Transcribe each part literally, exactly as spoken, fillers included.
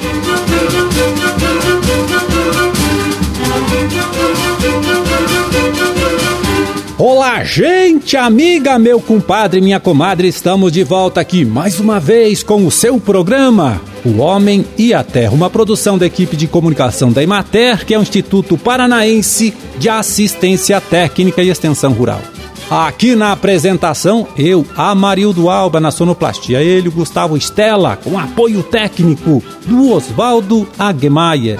Olá, gente, amiga, meu compadre, minha comadre, estamos de volta aqui mais uma vez com o seu programa O Homem e a Terra, uma produção da equipe de comunicação da Emater, que é o Instituto Paranaense de Assistência Técnica e Extensão Rural. Aqui na apresentação, eu, Amarildo Alba, na sonoplastia, ele, o Gustavo Stella, com apoio técnico do Oswaldo Aguemaia.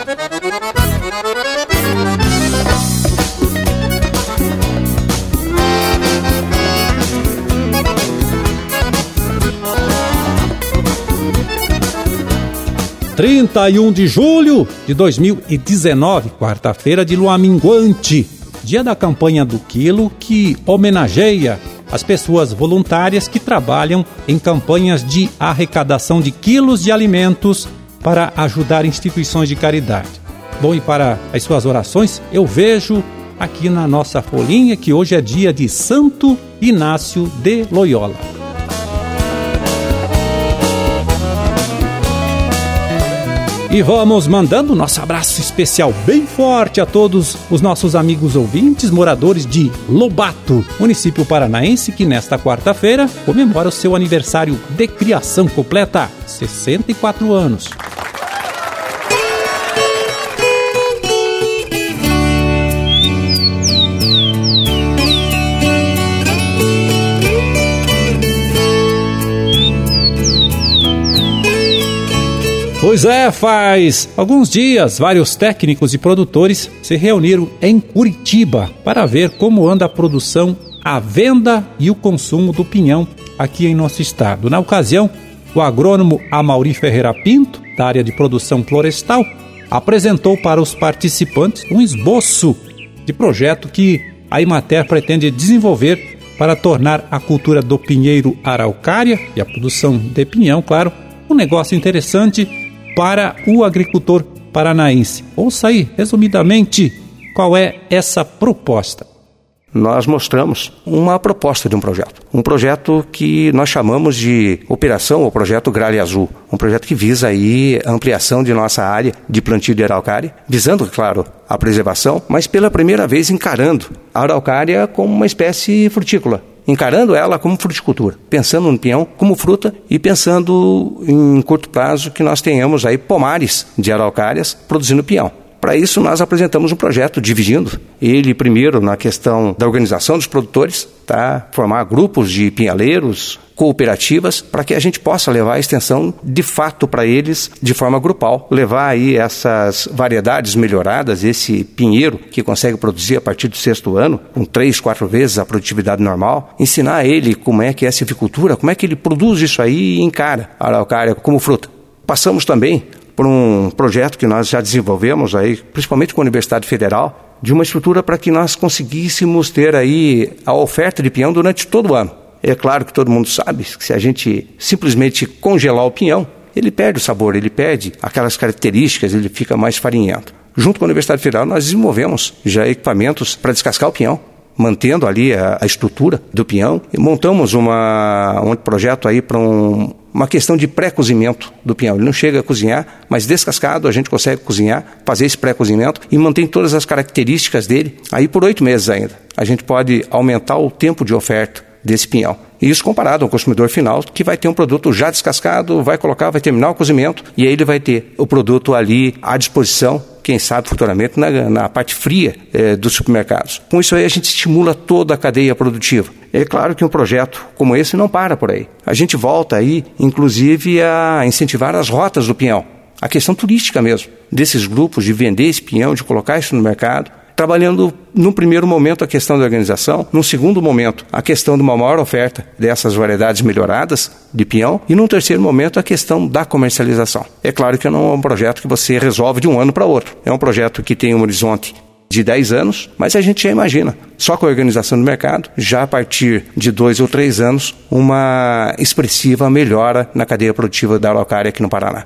trinta e um de julho de dois mil e dezenove, quarta-feira de lua minguante, dia da campanha do quilo, que homenageia as pessoas voluntárias que trabalham em campanhas de arrecadação de quilos de alimentos para ajudar instituições de caridade. Bom, e para as suas orações, eu vejo aqui na nossa folhinha que hoje é dia de Santo Inácio de Loyola. E vamos mandando nosso abraço especial bem forte a todos os nossos amigos ouvintes, moradores de Lobato, município paranaense, que nesta quarta-feira comemora o seu aniversário de criação, completa sessenta e quatro anos. Pois é, faz alguns dias, vários técnicos e produtores se reuniram em Curitiba para ver como anda a produção, a venda e o consumo do pinhão aqui em nosso estado. Na ocasião, o agrônomo Amaury Ferreira Pinto, da área de produção florestal, apresentou para os participantes um esboço de projeto que a Emater pretende desenvolver para tornar a cultura do pinheiro araucária e a produção de pinhão, claro, um negócio interessante para o agricultor paranaense. Ouça aí, resumidamente, qual é essa proposta. Nós mostramos uma proposta de um projeto. Um projeto que nós chamamos de Operação ou Projeto Gralha Azul. Um projeto que visa aí a ampliação de nossa área de plantio de araucária, visando, claro, a preservação, mas pela primeira vez encarando a araucária como uma espécie frutícola. Encarando ela como fruticultura, pensando no pinhão como fruta e pensando em curto prazo que nós tenhamos aí pomares de araucárias produzindo pinhão. Para isso nós apresentamos um projeto dividindo ele primeiro na questão da organização dos produtores, tá? Formar grupos de pinhaleiros, cooperativas, para que a gente possa levar a extensão de fato para eles de forma grupal. Levar aí essas variedades melhoradas, esse pinheiro que consegue produzir a partir do sexto ano, com três, quatro vezes a produtividade normal, ensinar ele como é que é a silvicultura, como é que ele produz isso aí e encara a araucária como fruta. Passamos também por um projeto que nós já desenvolvemos aí, principalmente com a Universidade Federal, de uma estrutura para que nós conseguíssemos ter aí a oferta de pinhão durante todo o ano. É claro que todo mundo sabe que se a gente simplesmente congelar o pinhão, ele perde o sabor, ele perde aquelas características, ele fica mais farinhento. Junto com a Universidade Federal, nós desenvolvemos já equipamentos para descascar o pinhão, mantendo ali a, a estrutura do pinhão, e montamos uma, um projeto aí para um, uma questão de pré-cozimento do pinhão. Ele não chega a cozinhar, mas descascado a gente consegue cozinhar, fazer esse pré-cozimento e mantém todas as características dele aí por oito meses ainda. A gente pode aumentar o tempo de oferta desse pinhão. E isso comparado ao consumidor final, que vai ter um produto já descascado, vai colocar, vai terminar o cozimento, e aí ele vai ter o produto ali à disposição, quem sabe futuramente na, na parte fria eh, dos supermercados. Com isso aí a gente estimula toda a cadeia produtiva. É claro que um projeto como esse não para por aí. A gente volta aí, inclusive, a incentivar as rotas do pinhão. A questão turística mesmo, desses grupos de vender esse pinhão, de colocar isso no mercado, trabalhando num primeiro momento a questão da organização, num segundo momento a questão de uma maior oferta dessas variedades melhoradas de pinhão e num terceiro momento a questão da comercialização. É claro que não é um projeto que você resolve de um ano para outro. É um projeto que tem um horizonte de dez anos, mas a gente já imagina, só com a organização do mercado, já a partir de dois ou três anos, uma expressiva melhora na cadeia produtiva da araucária aqui no Paraná.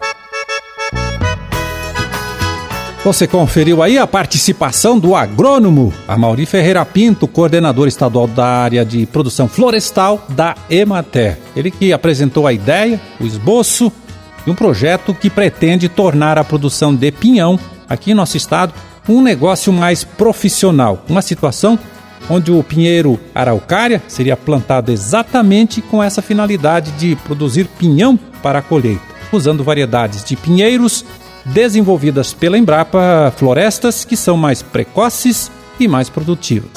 Você conferiu aí a participação do agrônomo Amaury Ferreira Pinto, coordenador estadual da área de produção florestal da Emater. Ele que apresentou a ideia, o esboço de um projeto que pretende tornar a produção de pinhão aqui em nosso estado um negócio mais profissional. Uma situação onde o pinheiro araucária seria plantado exatamente com essa finalidade de produzir pinhão para a colheita, usando variedades de pinheiros desenvolvidas pela Embrapa Florestas, que são mais precoces e mais produtivas.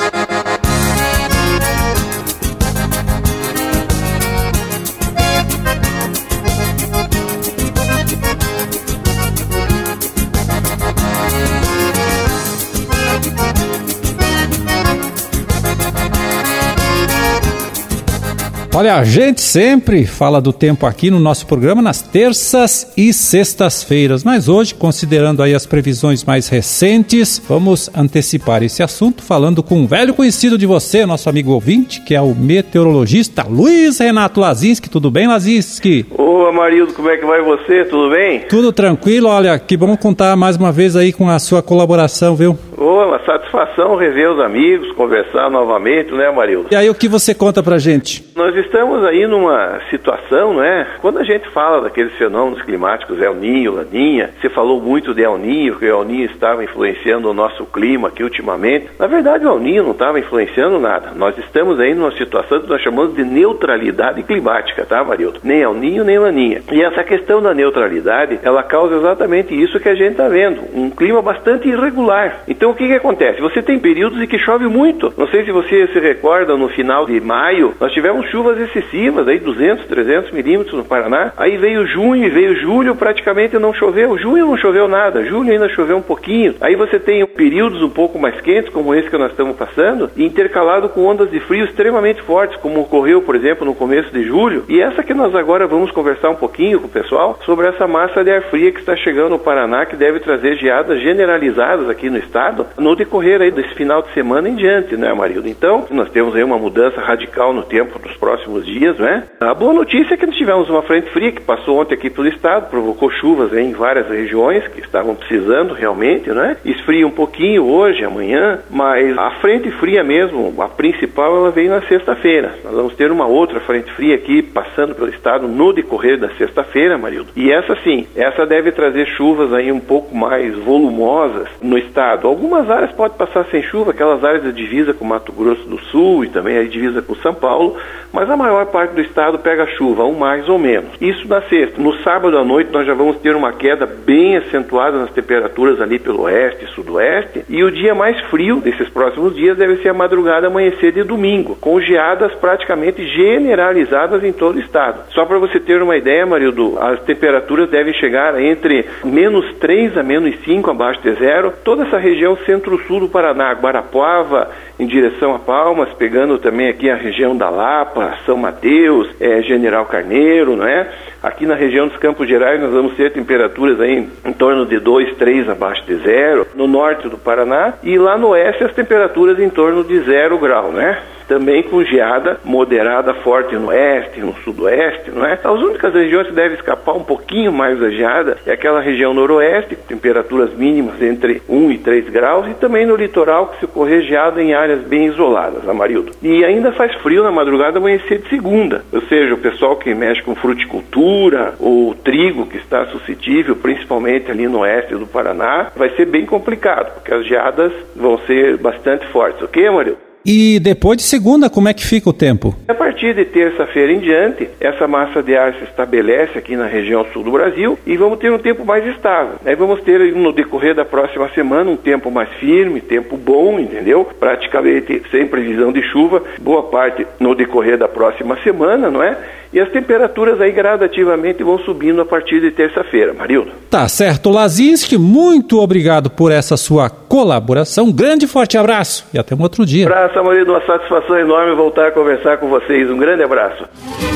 Olha, a gente sempre fala do tempo aqui no nosso programa nas terças e sextas-feiras, mas hoje, considerando aí as previsões mais recentes, vamos antecipar esse assunto falando com um velho conhecido de você, nosso amigo ouvinte, que é o meteorologista Luiz Renato Lazinski. Tudo bem, Lazinski? Ô, Amarildo, como é que vai você? Tudo bem? Tudo tranquilo, olha, que bom contar mais uma vez aí com a sua colaboração, viu? Ô, uma satisfação rever os amigos, conversar novamente, né, Amarildo? E aí, o que você conta pra gente? Nós estamos aí numa situação, né? Quando a gente fala daqueles fenômenos climáticos, El Ninho, Laninha, você falou muito de El Ninho, que o El Ninho estava influenciando o nosso clima aqui ultimamente. Na verdade, o El Ninho não estava influenciando nada. Nós estamos aí numa situação que nós chamamos de neutralidade climática, tá, Amarildo? Nem El Ninho, nem Laninha. E essa questão da neutralidade, ela causa exatamente isso que a gente está vendo, um clima bastante irregular. Então, o que que acontece? Você tem períodos em que chove muito. Não sei se você se recorda, no final de maio, nós tivemos chuvas excessivas, aí duzentos, trezentos milímetros no Paraná. Aí veio junho e veio julho, praticamente não choveu. Junho não choveu nada, julho ainda choveu um pouquinho. Aí você tem períodos um pouco mais quentes, como esse que nós estamos passando, e intercalado com ondas de frio extremamente fortes, como ocorreu, por exemplo, no começo de julho. E essa que nós agora vamos conversar um pouquinho com o pessoal sobre essa massa de ar fria que está chegando no Paraná, que deve trazer geadas generalizadas aqui no estado, no decorrer aí desse final de semana em diante, né, Amarildo? Então, nós temos aí uma mudança radical no tempo dos próximos dias, né? A boa notícia é que nós tivemos uma frente fria que passou ontem aqui pelo estado, provocou chuvas aí em várias regiões que estavam precisando realmente, né? Esfria um pouquinho hoje, amanhã, mas a frente fria mesmo, a principal, ela veio na sexta-feira. Nós vamos ter uma outra frente fria aqui passando pelo estado no decorrer da sexta-feira, Amarildo. E essa sim, essa deve trazer chuvas aí um pouco mais volumosas no estado. Algumas áreas podem passar sem chuva, aquelas áreas da divisa com Mato Grosso do Sul e também a divisa com São Paulo, mas a maior parte do estado pega chuva, um mais ou menos. Isso na sexta. No sábado à noite nós já vamos ter uma queda bem acentuada nas temperaturas ali pelo oeste e sudoeste, e o dia mais frio desses próximos dias deve ser a madrugada amanhecer de domingo, com geadas praticamente generalizadas em todo o estado. Só para você ter uma ideia, Marildo, as temperaturas devem chegar entre menos três a menos cinco abaixo de zero, toda essa região centro-sul do Paraná, Guarapuava, em direção a Palmas, pegando também aqui a região da Lapa, São Mateus, é, General Carneiro, não é? Aqui na região dos Campos Gerais nós vamos ter temperaturas aí em torno de dois, três abaixo de zero, no norte do Paraná, e lá no oeste as temperaturas em torno de zero grau, né? Também com geada moderada forte no oeste, no sudoeste, não é? As únicas regiões que devem escapar um pouquinho mais da geada é aquela região noroeste, com temperaturas mínimas entre um e três graus, e também no litoral, que se ocorrer geada em áreas bem isoladas, Amarildo. E ainda faz frio na madrugada amanhecer de segunda, ou seja, o pessoal que mexe com fruticultura ou trigo, que está suscetível, principalmente ali no oeste do Paraná, vai ser bem complicado, porque as geadas vão ser bastante fortes, ok, Amarildo? E depois de segunda, como é que fica o tempo? A partir de terça-feira em diante, essa massa de ar se estabelece aqui na região sul do Brasil e vamos ter um tempo mais estável. Aí vamos ter no decorrer da próxima semana um tempo mais firme, tempo bom, entendeu? Praticamente sem previsão de chuva, boa parte no decorrer da próxima semana, não é? E as temperaturas aí gradativamente vão subindo a partir de terça-feira, Marildo. Tá certo, Lazinski, muito obrigado por essa sua colaboração. Um grande e forte abraço e até um outro dia. Abraço, Marildo, uma satisfação enorme voltar a conversar com vocês. Um grande abraço.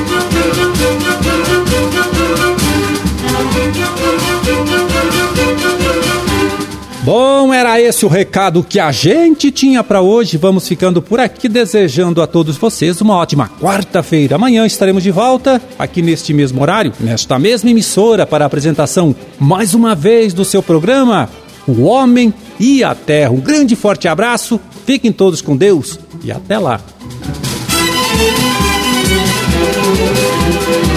Bom, era esse o recado que a gente tinha para hoje. Vamos ficando por aqui, desejando a todos vocês uma ótima quarta-feira. Amanhã estaremos de volta aqui neste mesmo horário, nesta mesma emissora, para a apresentação mais uma vez do seu programa O Homem e a Terra. Um grande e forte abraço, fiquem todos com Deus e até lá.